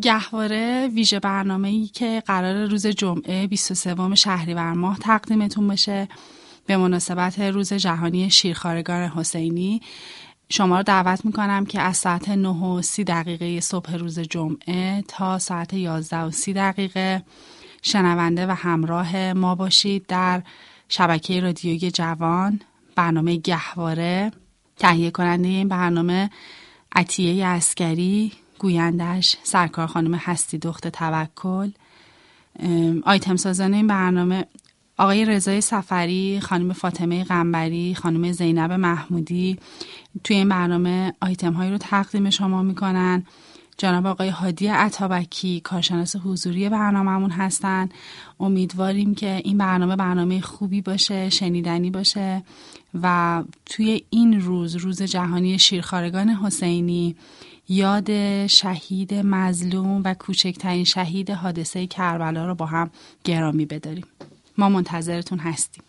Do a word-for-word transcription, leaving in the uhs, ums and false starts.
گهواره ویژه برنامه‌ای که قرار روز جمعه بیست و سوم شهریور ماه تقدیمتون بشه به مناسبت روز جهانی شیرخوارگان حسینی. شما رو دعوت میکنم که از ساعت نه و سی دقیقه صبح روز جمعه تا ساعت یازده و سی دقیقه شنونده و همراه ما باشید در شبکه رادیوی جوان. برنامه گهواره، تهیه کننده این برنامه عطیه عسکری، گویندش سرکار خانم هستی دخت توکل. آیتم سازان این برنامه آقای رضای سفری، خانم فاطمه قنبری، خانم زینب محمودی توی این برنامه آیتم هایی رو تقدیم شما میکنن. جناب آقای هادی عطابکی کارشناس حضوری برنامه‌مون هستن. امیدواریم که این برنامه برنامه خوبی باشه، شنیدنی باشه و توی این روز روز جهانی شیرخوارگان حسینی یاد شهید مظلوم و کوچکترین شهید حادثه کربلا رو با هم گرامی بداریم. ما منتظرتون هستیم.